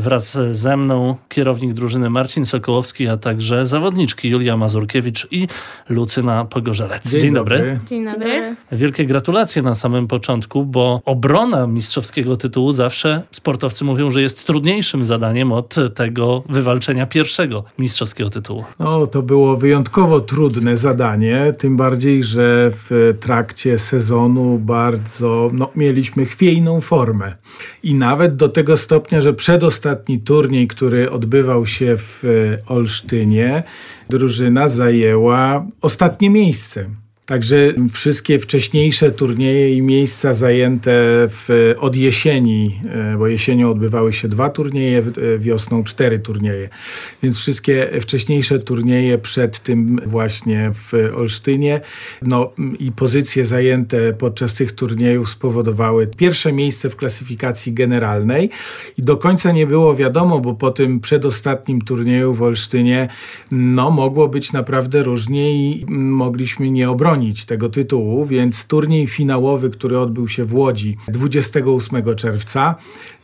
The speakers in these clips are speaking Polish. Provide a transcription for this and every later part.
Wraz ze mną kierownik drużyny Marcin Sokołowski, a także zawodniczki Julia Mazurkiewicz i Lucyna Pogorzelec. Dzień dobry. Dzień dobry. Wielkie gratulacje na samym początku, bo obrona mistrzowskiego tytułu zawsze sportowcy mówią, że jest trudniejszym zadaniem od tego wywalczenia pierwszego mistrzowskiego tytułu. No, to było wyjątkowo trudne zadanie, tym bardziej, że w trakcie sezonu bardzo mieliśmy chwiejną formę. I nawet do tego stopnia, że przedostatni turniej, który odbywał się w Olsztynie, drużyna zajęła ostatnie miejsce. Także wszystkie wcześniejsze turnieje i miejsca zajęte od jesieni, bo jesienią odbywały się 2 turnieje, wiosną 4 turnieje. Więc wszystkie wcześniejsze turnieje przed tym właśnie w Olsztynie i pozycje zajęte podczas tych turniejów spowodowały pierwsze miejsce w klasyfikacji generalnej. I do końca nie było wiadomo, bo po tym przedostatnim turnieju w Olsztynie mogło być naprawdę różnie i mogliśmy nie obronić tego tytułu, więc turniej finałowy, który odbył się w Łodzi 28 czerwca,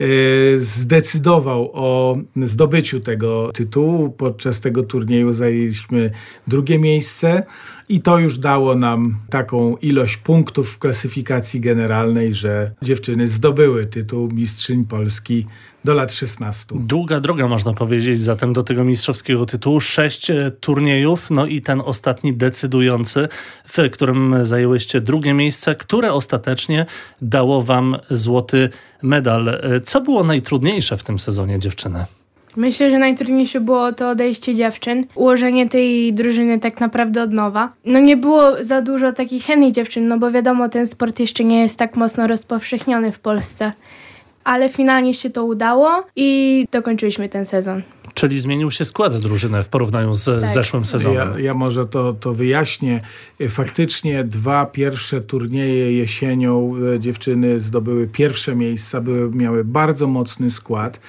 zdecydował o zdobyciu tego tytułu. Podczas tego turnieju zajęliśmy 2. miejsce i to już dało nam taką ilość punktów w klasyfikacji generalnej, że dziewczyny zdobyły tytuł mistrzyń Polski do lat 16. Długa droga, można powiedzieć, zatem do tego mistrzowskiego tytułu. 6 turniejów, i ten ostatni decydujący, w którym zajęłyście 2. miejsce, które ostatecznie dało wam złoty medal. Co było najtrudniejsze w tym sezonie, dziewczyny? Myślę, że najtrudniejsze było to odejście dziewczyn, ułożenie tej drużyny tak naprawdę od nowa. Nie było za dużo takich chętnych dziewczyn, bo wiadomo, ten sport jeszcze nie jest tak mocno rozpowszechniony w Polsce. Ale finalnie się to udało i dokończyliśmy ten sezon. Czyli zmienił się skład drużyny w porównaniu z zeszłym sezonem. Ja może to wyjaśnię. Faktycznie 2 pierwsze turnieje jesienią dziewczyny zdobyły pierwsze miejsca, miały bardzo mocny skład.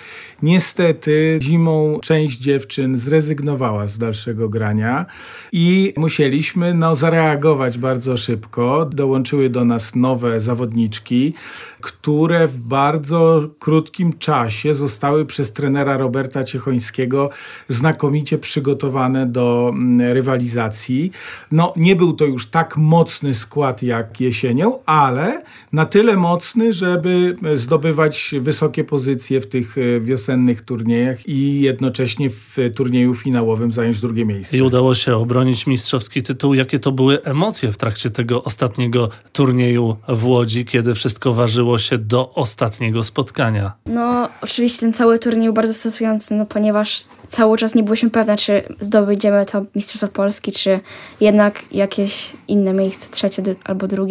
Niestety zimą część dziewczyn zrezygnowała z dalszego grania i musieliśmy zareagować bardzo szybko. Dołączyły do nas nowe zawodniczki, które w bardzo krótkim czasie zostały przez trenera Roberta Ciechońskiego znakomicie przygotowane do rywalizacji. Nie był to już tak mocny skład jak jesienią, ale na tyle mocny, żeby zdobywać wysokie pozycje w tych wiosennych turniejach i jednocześnie w turnieju finałowym zająć 2. miejsce. I udało się obronić mistrzowski tytuł. Jakie to były emocje w trakcie tego ostatniego turnieju w Łodzi, kiedy wszystko ważyło się do ostatniego spotkania? Oczywiście ten cały turniej był bardzo stresujący, ponieważ cały czas nie byliśmy pewne, czy zdobędziemy to Mistrzostwo Polski, czy jednak jakieś inne miejsce, 3. albo 2.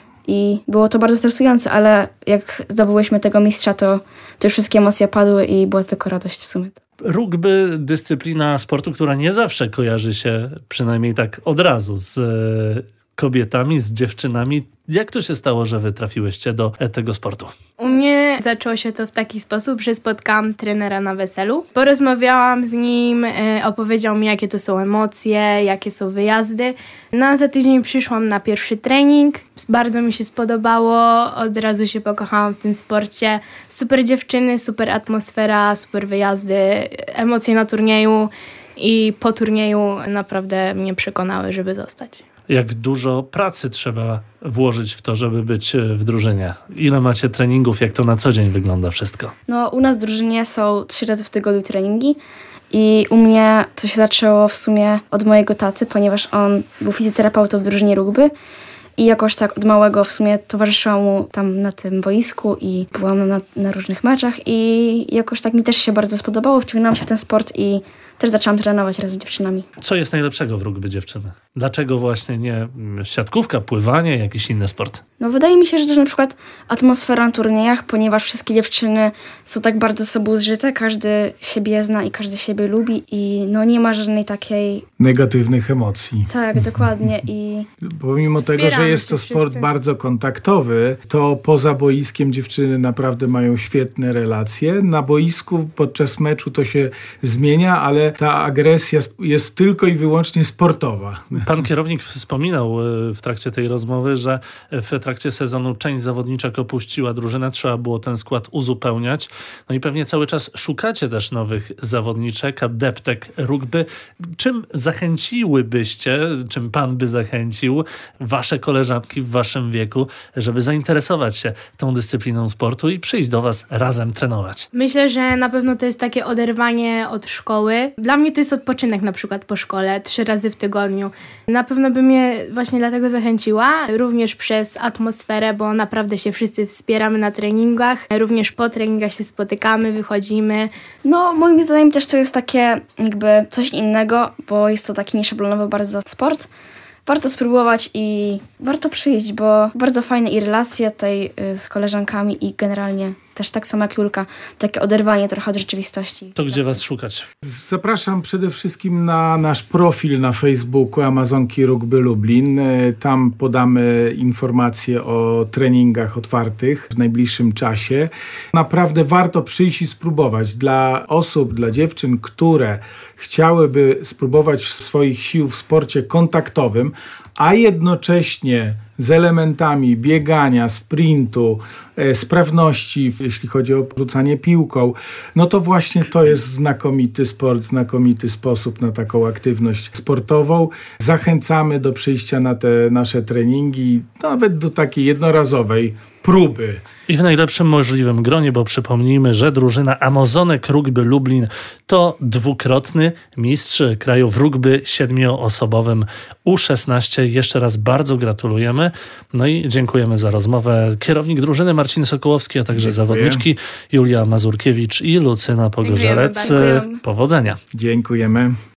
I było to bardzo stresujące, ale jak zdobyłyśmy tego mistrza, to już wszystkie emocje padły i była tylko radość w sumie. Rugby, dyscyplina sportu, która nie zawsze kojarzy się, przynajmniej tak od razu, z kobietami, z dziewczynami. Jak to się stało, że wy trafiłyście do tego sportu? U mnie zaczęło się to w taki sposób, że spotkałam trenera na weselu. Porozmawiałam z nim, opowiedział mi, jakie to są emocje, jakie są wyjazdy. Za tydzień przyszłam na pierwszy trening. Bardzo mi się spodobało, od razu się pokochałam w tym sporcie. Super dziewczyny, super atmosfera, super wyjazdy, emocje na turnieju i po turnieju naprawdę mnie przekonały, żeby zostać. Jak dużo pracy trzeba włożyć w to, żeby być w drużynie? Ile macie treningów? Jak to na co dzień wygląda wszystko? U nas w drużynie są 3 razy w tygodniu treningi i u mnie to się zaczęło w sumie od mojego taty, ponieważ on był fizjoterapeutą w drużynie rugby i jakoś tak od małego w sumie towarzyszyłam mu tam na tym boisku i byłam na różnych meczach i jakoś tak mi też się bardzo spodobało, wciągnęłam się w ten sport i też zaczęłam trenować razem z dziewczynami. Co jest najlepszego w rugby, dziewczyny? Dlaczego właśnie nie siatkówka, pływanie, jakiś inny sport? Wydaje mi się, że też na przykład atmosfera na turniejach, ponieważ wszystkie dziewczyny są tak bardzo ze sobą zżyte, każdy siebie zna i każdy siebie lubi i nie ma żadnej takiej... negatywnych emocji. Tak, dokładnie. I pomimo tego, że jest to sport bardzo kontaktowy, to poza boiskiem dziewczyny naprawdę mają świetne relacje. Na boisku podczas meczu to się zmienia, ale ale ta agresja jest tylko i wyłącznie sportowa. Pan kierownik wspominał w trakcie tej rozmowy, że w trakcie sezonu część zawodniczek opuściła drużynę, trzeba było ten skład uzupełniać. No i pewnie cały czas szukacie też nowych zawodniczek, adeptek rugby. Czym zachęciłybyście, czym pan by zachęcił wasze koleżanki w waszym wieku, żeby zainteresować się tą dyscypliną sportu i przyjść do was razem trenować? Myślę, że na pewno to jest takie oderwanie od szkoły. Dla mnie to jest odpoczynek na przykład po szkole, 3 razy w tygodniu. Na pewno by mnie właśnie dlatego zachęciła, również przez atmosferę, bo naprawdę się wszyscy wspieramy na treningach, również po treningach się spotykamy, wychodzimy. No, moim zdaniem też to jest takie jakby coś innego, bo jest to taki nieszablonowy bardzo sport. Warto spróbować i warto przyjść, bo bardzo fajne i relacje tutaj z koleżankami i generalnie też tak samo jak Julka, takie oderwanie trochę od rzeczywistości. To gdzie was szukać? Zapraszam przede wszystkim na nasz profil na Facebooku Amazonki Rugby Lublin. Tam podamy informacje o treningach otwartych w najbliższym czasie. Naprawdę warto przyjść i spróbować. Dla osób, dla dziewczyn, które chciałyby spróbować swoich sił w sporcie kontaktowym, a jednocześnie z elementami biegania, sprintu, sprawności, jeśli chodzi o rzucanie piłką, no to właśnie to jest znakomity sport, znakomity sposób na taką aktywność sportową. Zachęcamy do przyjścia na te nasze treningi, nawet do takiej jednorazowej próby. I w najlepszym możliwym gronie, bo przypomnijmy, że drużyna Amazonek Rugby Lublin to 2-krotny mistrz kraju w rugby 7-osobowym U16. Jeszcze raz bardzo gratulujemy. No i dziękujemy za rozmowę. Kierownik drużyny Marcin Sokołowski, a także zawodniczki Julia Mazurkiewicz i Lucyna Pogorzelec. Dziękujemy. Powodzenia. Dziękujemy.